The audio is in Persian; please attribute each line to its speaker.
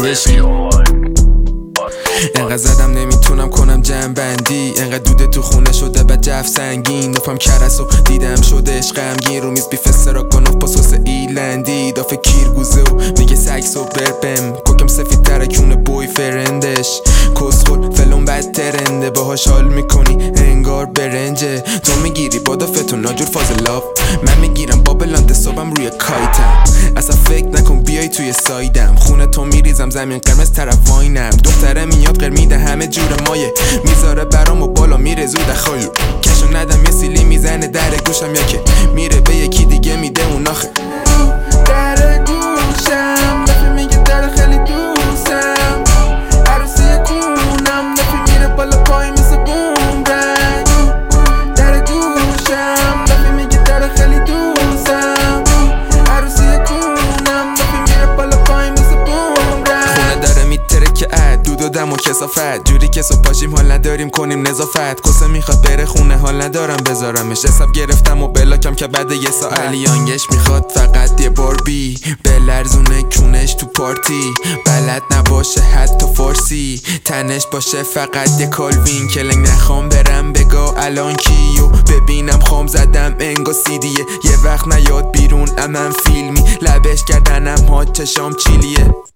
Speaker 1: عشقی. انقدر زدم نمیتونم کنم جمع بندی، انقدر دوده تو خونه شده و جف سنگین. دفم کرسو دیدم شده غمگین، رو میز بیف استراگانوف با سس ایلندی. دافه کیرگوزه و میگه سکس و بربم، کوکم سفید ترکونه بوی فرندش. کسخور فلون بد ترنده، باهاش حال میکنی انگار برنجه. تو میگیری با دافتون ناجور فاضلاف، من میگیرم با بلند صبحم روی کایتم. اصلا فکر نکن بیای توی سایدم، خونه تو میریزم زمین قرمز طرف واینم. دختره میاد قرمیده همه جور مایه، میذاره برام و بالا میره زود خایو. کشو ندم یه سیلی میزنه در گوشم، یا که میره به یکی دیگه میده اون آخه در گوشم. دفعه میگه در خیلی دوستم، عروسی کونم دفعه میره بالا پای مثل بوم رنگ. در گوشم دفعه میگه در خیلی دوستم، عروسی کونم دفعه میره بالا پای مثل بوم رنگ. خونه داره میتره که دود و دم و کسافت، جوری که صبح پاشیم حال نداریم کنیم نظافت. کسه میخواد بره خونه حال ندارم بذارمش، حساب گرفتم و بلاکم که بعد یه ساعت. علیانگش میخواد فقط یه باربی، بلرزونه کونش تو پارتی. بلد نباشه حتی فارسی، تنش باشه فقط یه کالوین. کلنگ نخوام برم بگا الان کیو ببینم، خام زدم انگا سیدیه. یه وقت نیاد بیرون امن فیلمی، لبش کردنم ها چشام چیلیه.